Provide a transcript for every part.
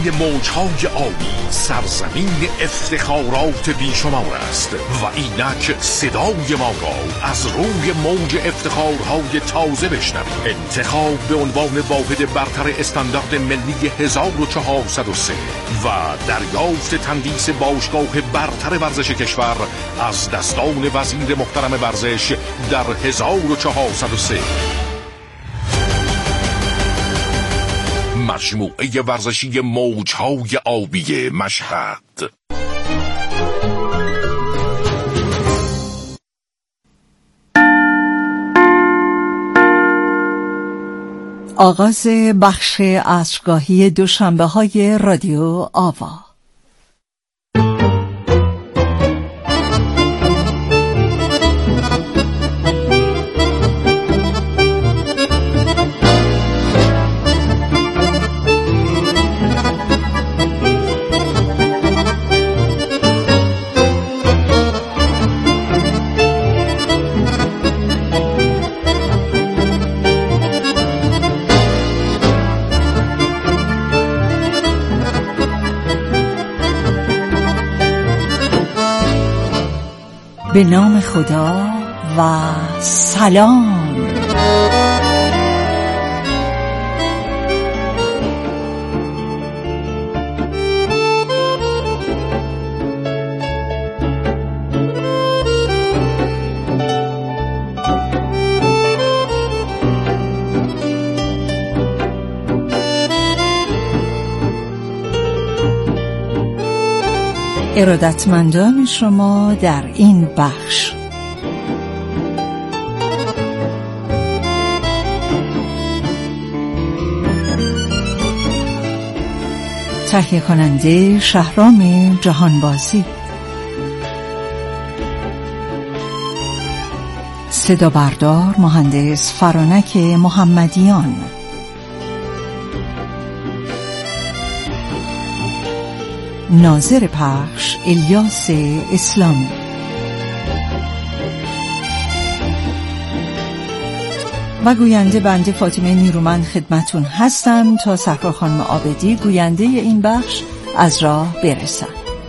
بین موجهای آبی سرزمین افتخارات بیشمار است و اینک صدای ما را از روی موج افتخارهای تازه بشنوید. انتخاب به عنوان واحد برتر استاندارد ملی 1403 و دریافت تندیس باشگاه برتر ورزش کشور از دستان وزیر محترم ورزش در 1403. مجموعه ورزشی موجهای آبی مشهد. آغاز بخش عصرگاهی دوشنبه‌های رادیو آوا. به نام خدا و سلام. ارادتمندان شما در این بخش تهیه کننده شهرام جهانبازی، صدا بردار مهندس فرانک محمدیان، ناظر پخش الیاس اسلامی. و گوینده بنده فاطمه نیرومند خدمتون هستم تا صفا خانم عابدی گوینده این بخش از راه برسن.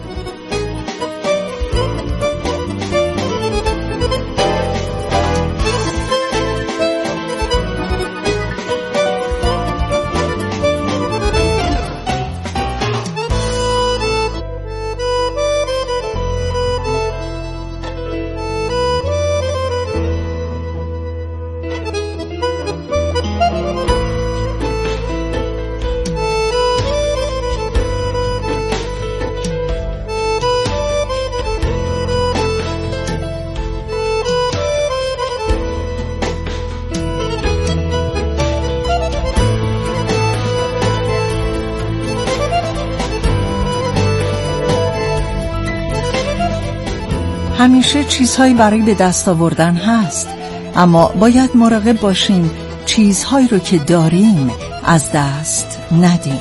همیشه چیزهایی برای به دست آوردن هست، اما باید مراقب باشیم چیزهایی رو که داریم از دست ندیم.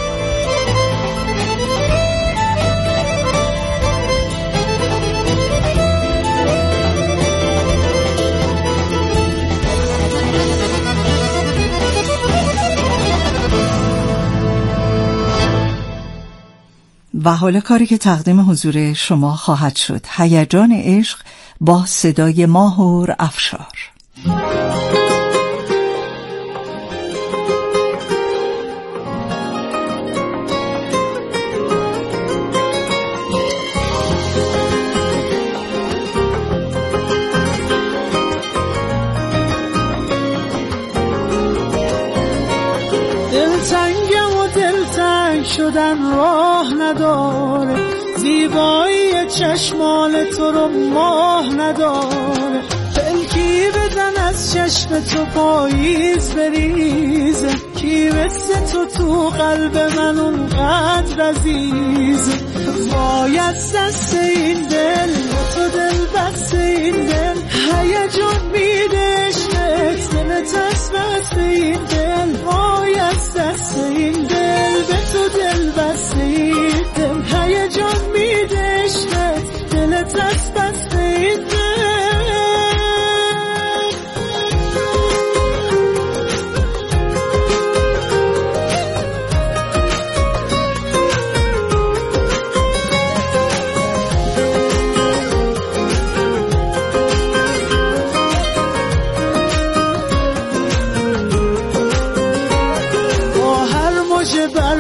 و حالا کاری که تقدیم حضور شما خواهد شد، هیجان عشق با صدای ماهور افشار. شدن راه نداره، زیبایی چشمان تو رو ماه نداره، پلکی بزن از چشم تو پاییز بریزه، کی مثل تو قلب من اونقدر عزیزه، وای از دست این دل تو دل بست این دل، هیجان میده عشقت دلت از بست این دل، وای از دست این دل به تو دل بست این دل، هیجان میده عشقت دلت از بست این دل.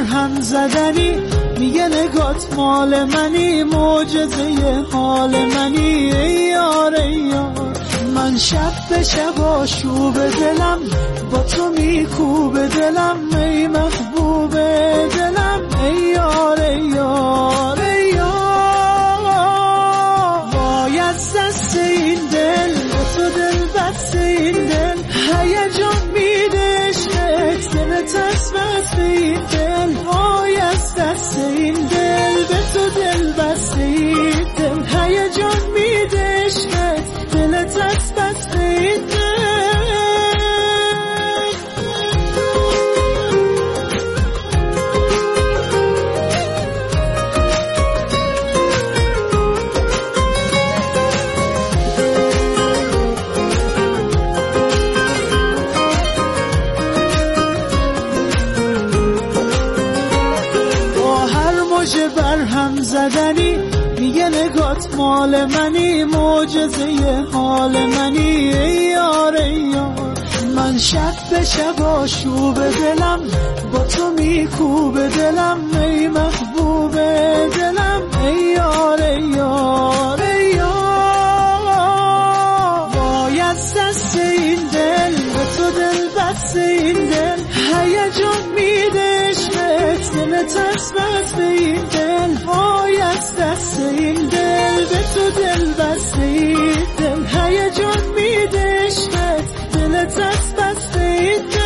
هم زدنی، میگه نگات مال منی، معجزه حال منی. ای یار ای یار، من شب به شب آشوب دلم، با تو میکوب دلم. ای محبوب دلم، ای یار ای یار ای یار. وای از دست این دل، به تو دل بست این دل، هیجان میده عشقت، دلت از بست این دل. وای از دست این دل، به تو دل بست این دل، هیجان میده عشقت، دلت از بست این دل. برهم زدنی، میگه نگات مال منی، معجزه حال منی. ای یار ای یار، من شب به شب آشوب دلم، با تو میکوب دلم. ای محبوب دلم، ای یار ای یار ای یار. وای از دست این دل، به تو دل بست این دل، هیجان میده عشقت، دلت از بست این دل. وای از دست این دل، به تو دل بست این دل، هیجان میده عشقت، دلت از بست این دل.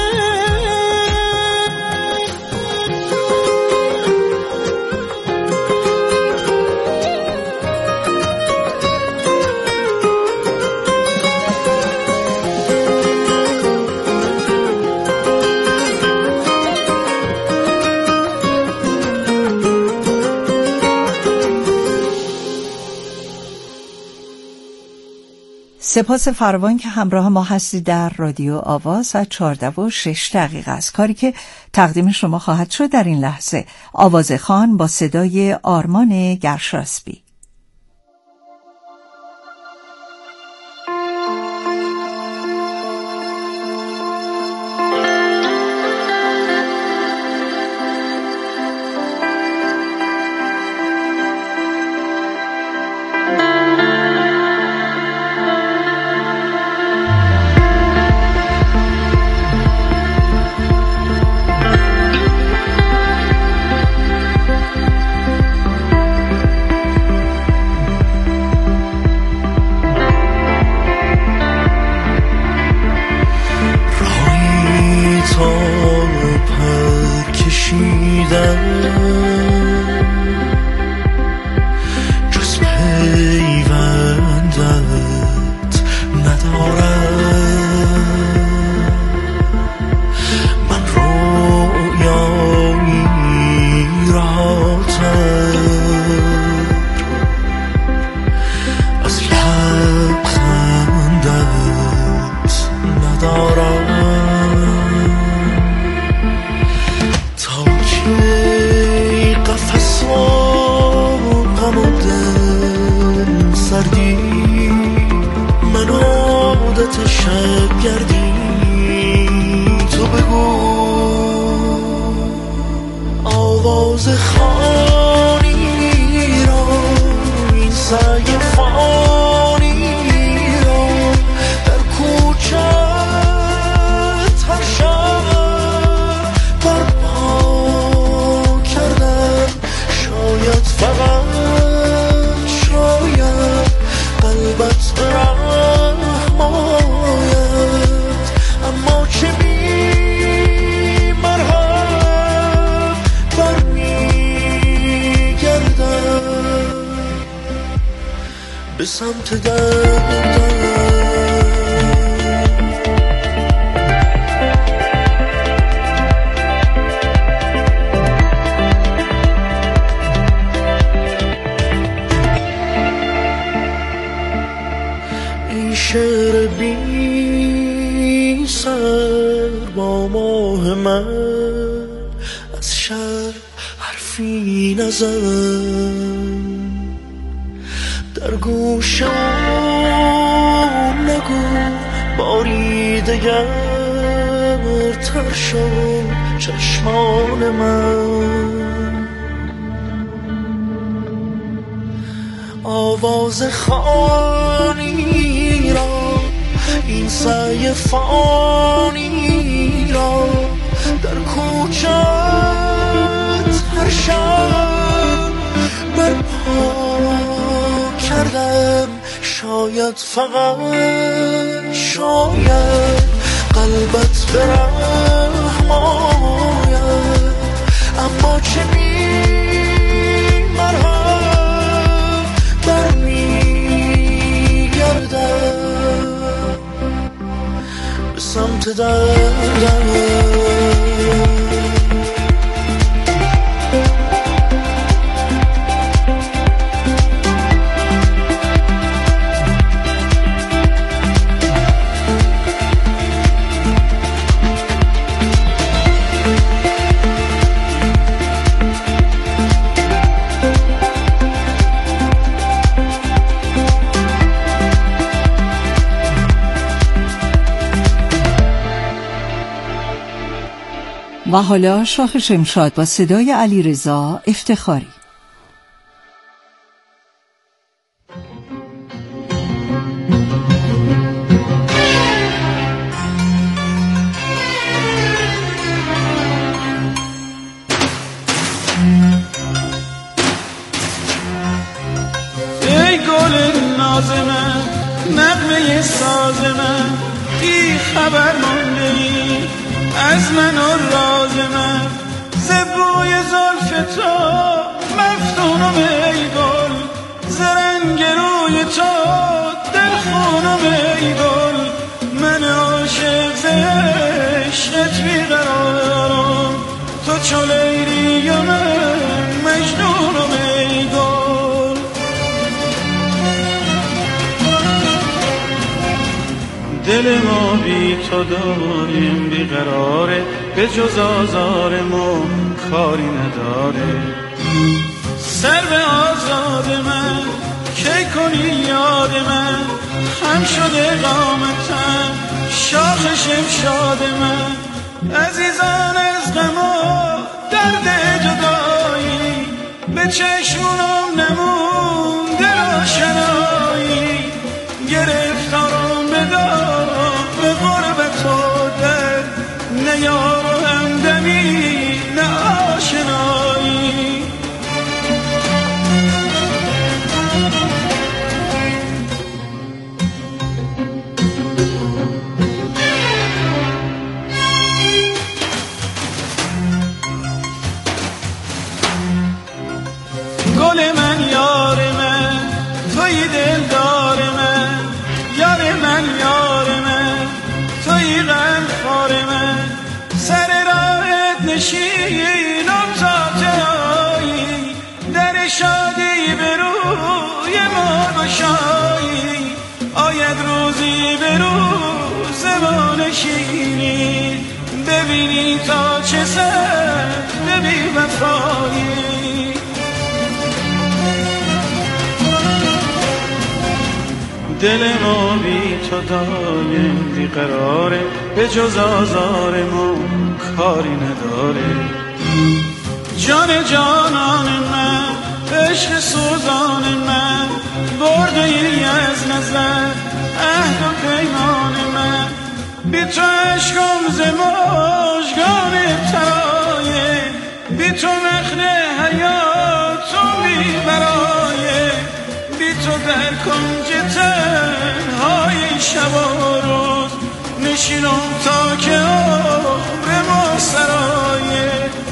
سپاس فراوان که همراه ما هستید در رادیو آواز. و 14:06 است، کاری که تقدیم شما خواهد شد در این لحظه. آوازخوان با صدای آرمان گرشاسبی. به سمت دردم این شعر بی سر با ماه من از شهر حرفی نزن، در گوشم نگو باری دگر تر شد چشمان من. آواز خانی را این سعی فانی را در کوچت هر شب برپا کردم. شاید فقط شاید قلبت برحم آید، اما چنین مرهم برمیگردم به سمت دردم. و حالا شاخ شمشاد با صدای علیرضا افتخاری. ای گل ناز من، نغمه ساز من، بی خبر مانده‌ای از من و راز من. ز بوی زلف تو مفتونم ای گل، ز رنگ روی تو دلخونم ای گل. من عاشق ز عشقت بیقرارم، تو چو لیلی و من مجنونم ای گل. دل ما بی تو داریم بیقراره، به جز آزار ما کاری نداره. سر به آزاد من کی کنی یاد من، هم شده قامتم شاخ شمشاد من. عزیزان از غم و درد جدایی، به چشمونم نمونده روشنایی. گرفتارم بدارم به غربت و درد، نه یار و همدمی نه آشنایی. گل من یار من، توی دلدار من. یار من یار من، توی غمخوار من. سر راهت نشینم تا جایی، در شادی به روی ما گشایی. آید روزی به روز ما نشینی، ببینی تا چه سخت بی وفایی. دل ما بی تو دایم بیقراره، به جز آزار ما کاری نداره. جان جانان من، عشق سوزان من، برده ای از نظر عهد و پیمان من. بی تو عشقم ز مژگان ترایه، بی تو نخل حیاتم بی برایه. بی تو در کنج تنهای شب و روز نشینم تا که عمر ما سرایه.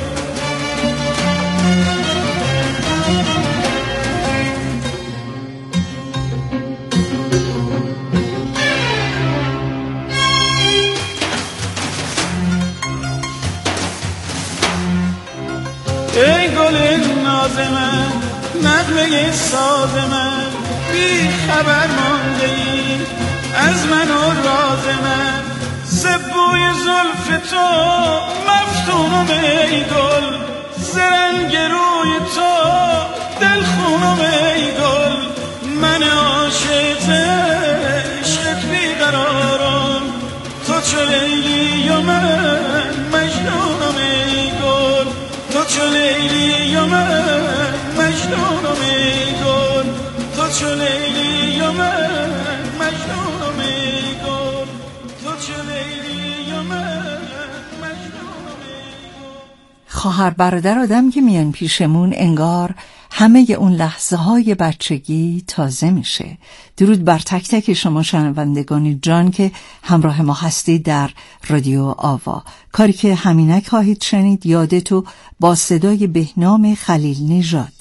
ای گل ناز من، نغمه ساز من، بی خبر مانده ای از من و راز من. ز بوی زلف تو مفتونم ای گل، ز رنگ روی تو دلخونم ای گل. من عاشق عشقت بیقرارم، تو چو لیلی و من مجنونم ای لیلی و من مجنونم ای گل، تو چو لیلی و من مجنونم ای گل، تو چو لیلی و من مجنونم ای گل. خواهر برادر آدم که میان پیشمون انگار همه اون لحظه های بچگی تازه میشه. درود بر تک تک شما شنوندگان جان که همراه ما هستید در رادیو آوا. کاری که همینک خواهید شنید یادتو با صدای بهنام خلیل نژاد.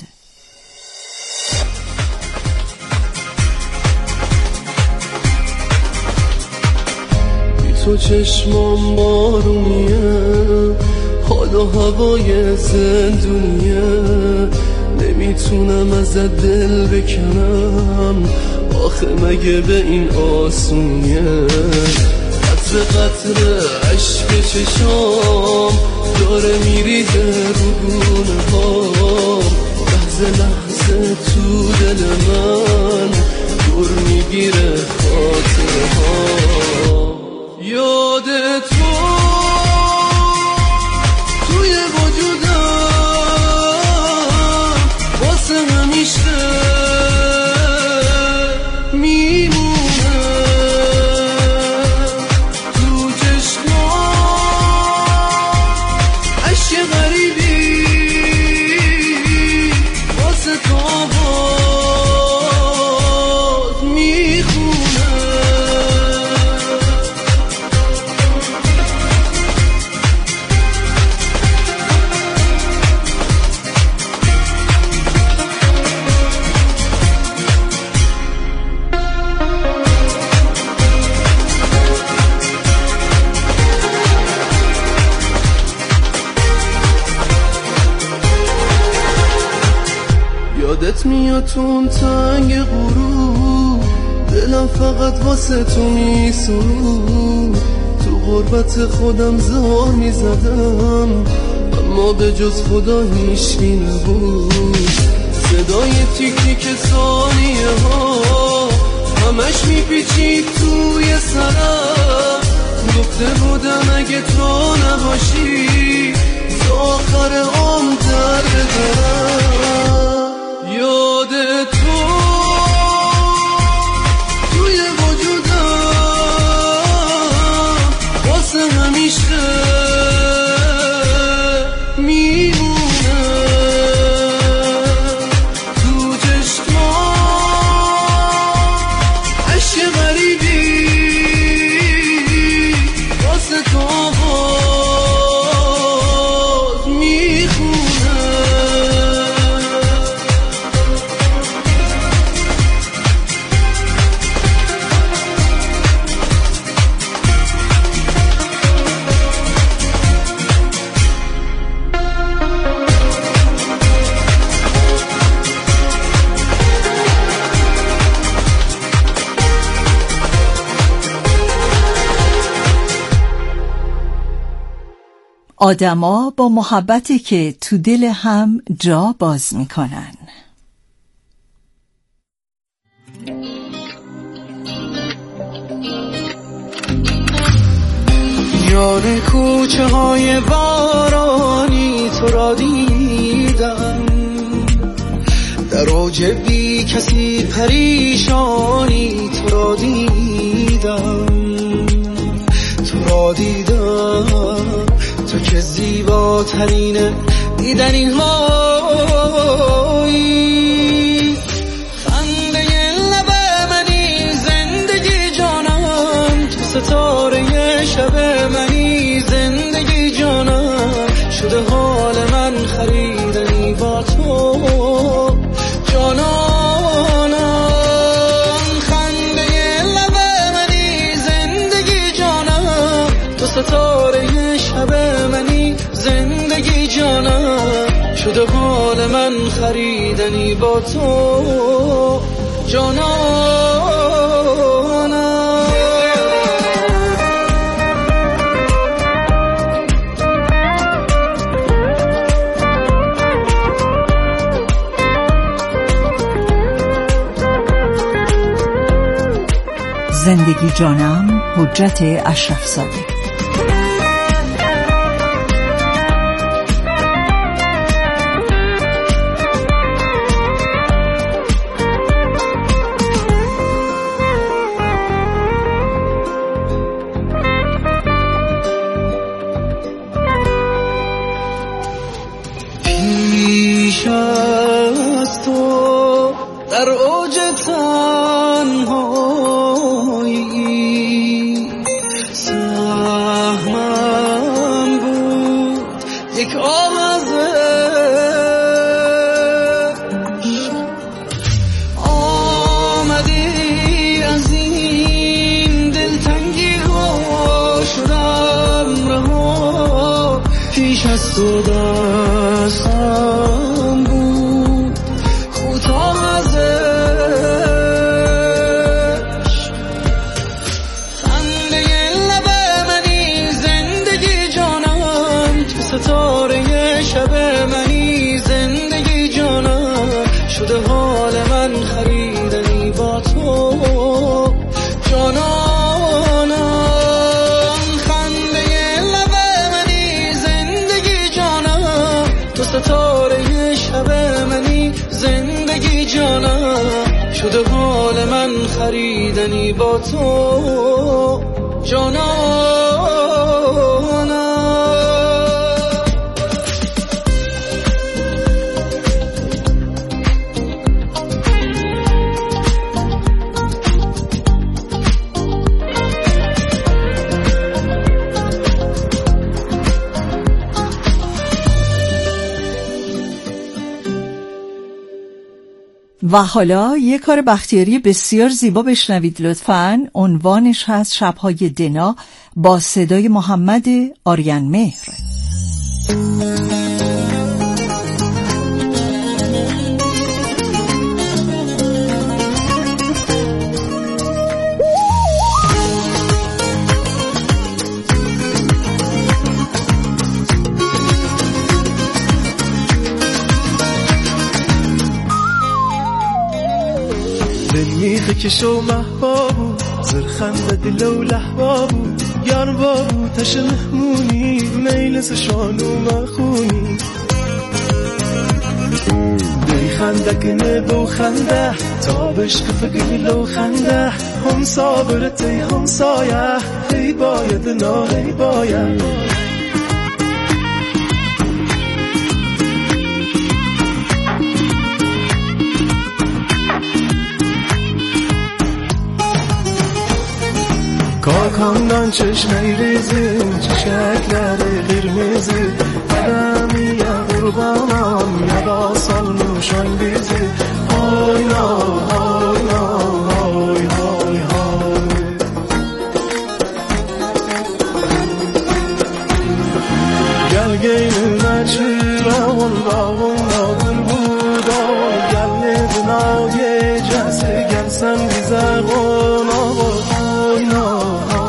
بی تو چشمام بارونیه، حال و هوای زندونیه، نمیتونم ازت دل بکنم، آخه مگه به این آسونیه؟ قطره قطره عشق چشام داره میریزه رو گونه ها، لحظه لحظه تو دل من دور میگیره خاطره ها. یاد تو توی وجودم واسه همیشه میمونه، تو چشمام عشق غریبی واسه تو آواز میخونه. یادت میاد تو تنگ غروب، دلم فقط واسه تو میسود، تو غربت خودم زار میزدم اما به جز خدا هیچکی نبود. صدای تیک تیک ثانیه ها همش میپیچید توی سرم، گفته بودم اگه تو نباشی تا آخر عمر در ببرم. یاد تو توی وجودم واسه همیشه میمونه، تو چشمام عشق غریبی واسه تو آواز میخونه. آدما با محبتی که تو دل هم جا باز میکنن. میان کوچه های بارانی تو را دیدم، در اوج بی کسی پریشانی تو را دیدم، تو را دیدم، تو که زیباترین دیدنی هایی، خنده لب منی زندگی جانم، تو ستاره شب منی زندگی جانم، شده حال من خریدنی با تو جانانم، خنده لب منی زندگی جانم، تو ستاره شب منی زندگی جانم، شده حال من خریدنی با تو جانانم. زندگی جانم، حجت اشرفزاده. پیش از تو در اوج تنهایی سهمم بود یک آوازش آمدی از این دلتنگی ها شدم رها پیش از تو دستم بود کوتاه ازش خنده لب منی زندگی جانم تو ستاره شب منی زندگی جانم شده حال من خریدنی با تو جانانم خنده لب منی زندگی جانم تو ستاره شب منی زندگی جانم شده حال من خریدنی با تو جانانم و حالا یک کار بختیاری بسیار زیبا بشنوید لطفاً. عنوانش هست شب‌های دنا با صدای محمد آریان مهر. میخه کشو محبابو زرخنده دل و لحبابو گرم بابو تش مهمونی میلس شانو مخونی دی خنده کنه بو خنده تابش خفه لو خنده هم صابرتی هم سایه هی باید نا هی باید کاکاندان چشمه ریزی چشکلر قرمزی قدمی قربانم یدا سال نوشان بیزی های نا های نا های های های گل گیل نچی راون راون راون بود آون گل ندنای جسه گل سن بیزرگون آون های نا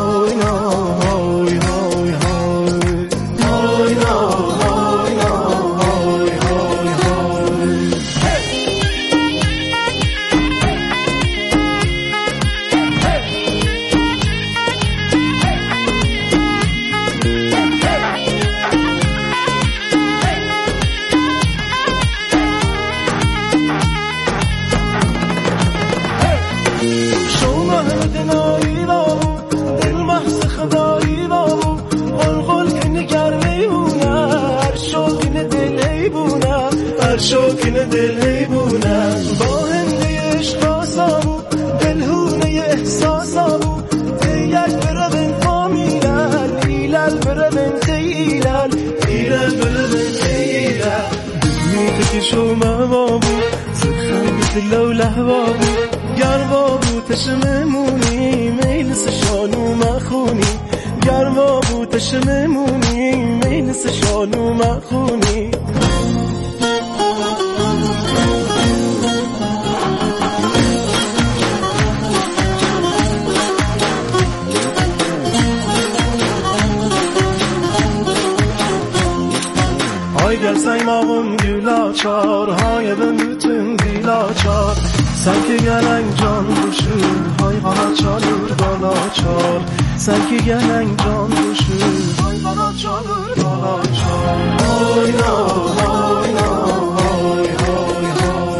شوکین دل حیبونم با هنده اشقاسامو دلهونه احساسامو تیل بربن فامیلل ایلل بربن تیلل ایلل بربن تیلل دمیده کشو محبابو زرخنده دل و لحبابو گربابو تشممونی میلس شانو مخونی گربابو تشممونی میلس شانو مخونی گل سیماغم گلا چارهای به میتون دیلا چار سنکی گلنگ جان بشون های بالا چالور بالا چار سنکی گلنگ جان بشون های بالا چالور بالا چار های نا های نا های های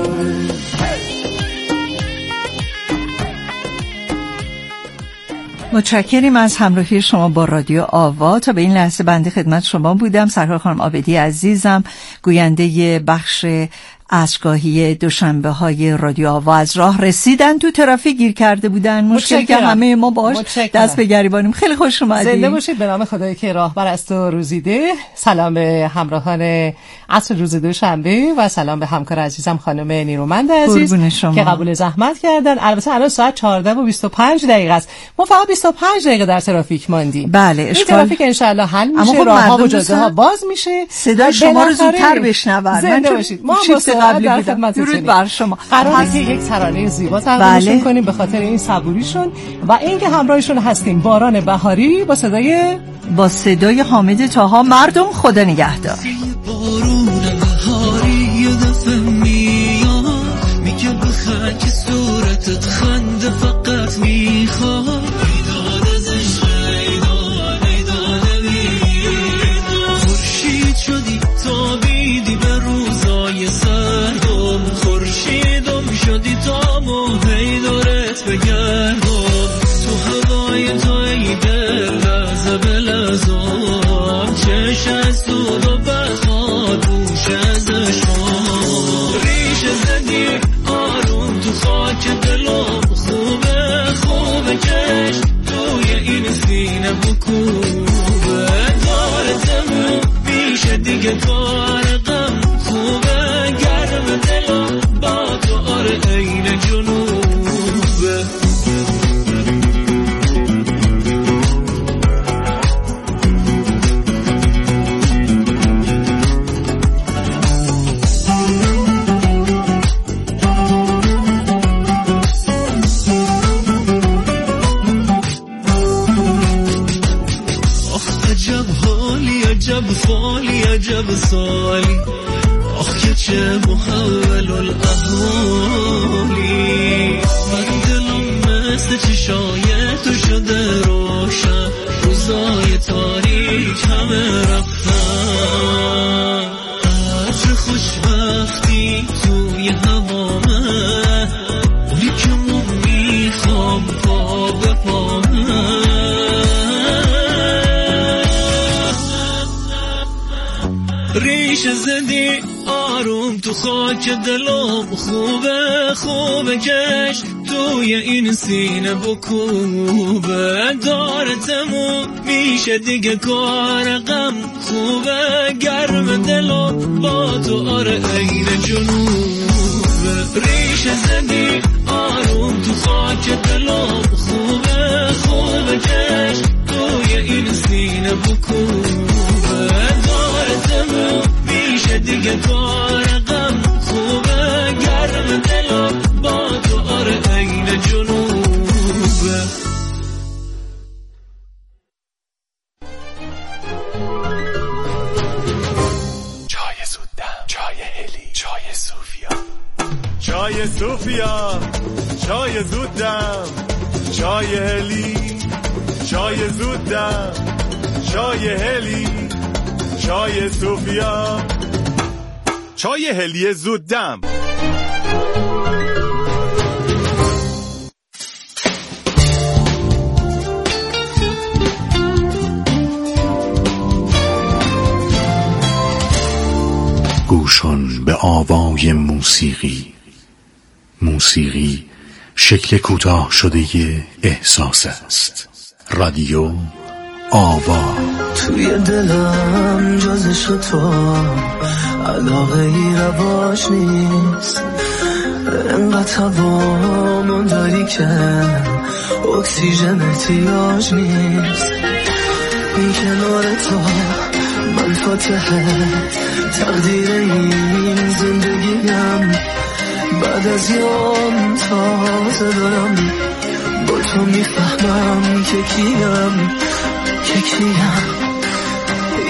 های متشکریم از همراهی شما با رادیو آوا. تا به این لحظه بنده خدمت شما بودم، سرکار خانم عابدی عزیزم، گوینده بخش عصرگاهی دوشنبه های رادیو آوا. از راه رسیدن، تو ترافیک گیر کرده بودن، مشکلی که همه ما باش دست به گریبانیم. خیلی خوش اومدید. زنده باشید به نام خدایی که راهبر است و روزیده. سلام به همراهان عصر روز دوشنبه و سلام به همکار عزیزم خانم نیرومند عزیز که قبول زحمت کردن. البته الان ساعت 14:25 است. ما فقط 25 دقیقه در ترافیک ماندیم. بله، این ترافیک ان شاء الله حل میشه، راهها و جاده‌ها باز میشه، صدای شما رو زودتر بشنون. زنده باشید. ما قبلی بودم. درود بر شما. قراره که یک ترانه زیبا تقدیمشون کنیم به خاطر این صبوریشون و اینکه همراهشون هستیم. باران بهاری با صدای حامد طاها. مردم خدا نگهدار. بارون بهاری یه دفعه میاد، میگه بخند که صورتت خنده فقط میخواد. خورشید شدی تابیدی به روزای سردم، خورشیدم شدی تا موهی دورت بگردم. تو هوای تو ای دل لحظه به لحظم، چش از دود و بخواد بوش از اشام. ریش زدی آروم تو خاک دلم، خوبه خوبه کش توی این سینه بکوبه. داره تموم میشه دیگه کار غم، خوبه گرم دلم با تو آره عین جنوبه. عجب فالی عجب سالی، آخ که چه محول الاحوالی. من دلم مثل چشای تو شده روشن، روزای تاریک همه رفتن. عطر خوشبختی توی هوامه، اونی که من میخوام پا به پامه. ریش زدی آروم تو خاک دلم، خوبه خوبه کش توی این سینه بکوبه. داره تموم میشه دیگه کار غم، خوبه گرم دلم با تو آره عین جنوبه. ریش زدی آروم تو خاک دلم، خوبه خوبه کش توی این سینه بکوبه. میشه دیگه کار غم، خوبه گرم دلم با تو آره عین جنوبه. چای زودم، چای هلی، چای صوفیا، چای صوفیا، چای زودم، چای هلی، چای زودم، چای هلی، چای صوفیا، چای هلی زودم. گوشان به آوای موسیقی، موسیقی شکل کوتاه شده احساس است. رادیو آوا. توی دلم جزش تو علاقه ای رواش نیست، انقدر هوامون داری که اکسیژن احتیاج نیست. این کنار تو من فاتحه تقدیر این زندگیم، بعد از یام تازه دارم با تو میفهمم که کیم